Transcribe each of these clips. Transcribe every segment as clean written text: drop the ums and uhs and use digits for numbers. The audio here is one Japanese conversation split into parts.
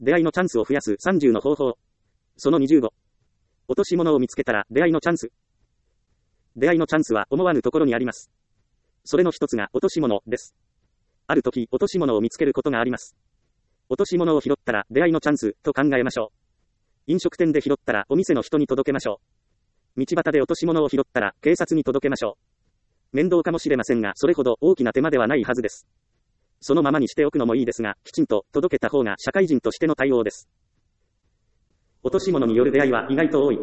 出会いのチャンスを増やす30の方法。その25。落とし物を見つけたら出会いのチャンス。出会いのチャンスは思わぬところにあります。それの一つが落とし物です。ある時、落とし物を見つけることがあります。落とし物を拾ったら出会いのチャンスと考えましょう。飲食店で拾ったらお店の人に届けましょう。道端で落とし物を拾ったら警察に届けましょう。面倒かもしれませんが、それほど大きな手間ではないはずです。そのままにしておくのもいいですが、きちんと届けた方が社会人としての対応です。落とし物による出会いは意外と多い。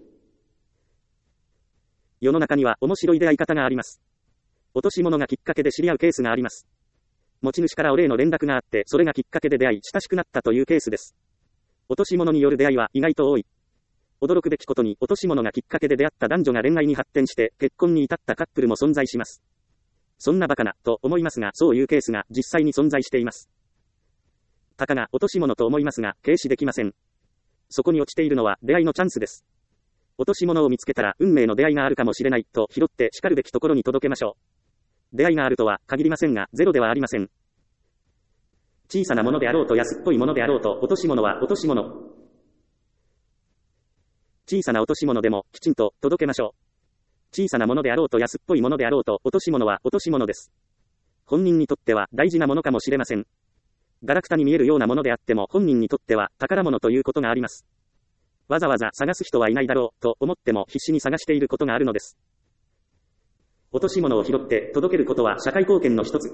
世の中には面白い出会い方があります。落とし物がきっかけで知り合うケースがあります。持ち主からお礼の連絡があって、それがきっかけで出会い、親しくなったというケースです。落とし物による出会いは意外と多い。驚くべきことに、落とし物がきっかけで出会った男女が恋愛に発展して、結婚に至ったカップルも存在します。そんなバカな、と思いますが、そういうケースが実際に存在しています。たかが落とし物と思いますが、軽視できません。そこに落ちているのは出会いのチャンスです。落とし物を見つけたら運命の出会いがあるかもしれないと拾って叱るべきところに届けましょう。出会いがあるとは限りませんが、ゼロではありません。小さなものであろうと安っぽいものであろうと、落とし物は落とし物。小さな落とし物でもきちんと届けましょう。小さなものであろうと安っぽいものであろうと、落とし物は落とし物です。本人にとっては大事なものかもしれません。ガラクタに見えるようなものであっても本人にとっては宝物ということがあります。わざわざ探す人はいないだろうと思っても必死に探していることがあるのです。落とし物を拾って届けることは社会貢献の一つ。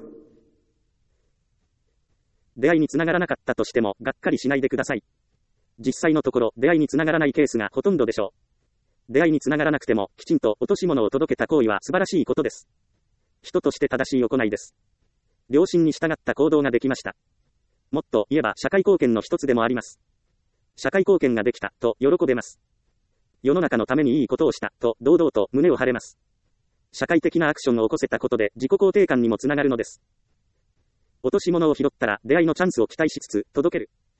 出会いにつながらなかったとしてもがっかりしないでください。実際のところ出会いにつながらないケースがほとんどでしょう。出会いにつながらなくてもきちんと落とし物を届けた行為は素晴らしいことです。人として正しい行いです。良心に従った行動ができました。もっと言えば社会貢献の一つでもあります。社会貢献ができたと喜べます。世の中のためにいいことをしたと堂々と胸を張れます。社会的なアクションを起こせたことで自己肯定感にもつながるのです。落とし物を拾ったら出会いのチャンスを期待しつつ届ける。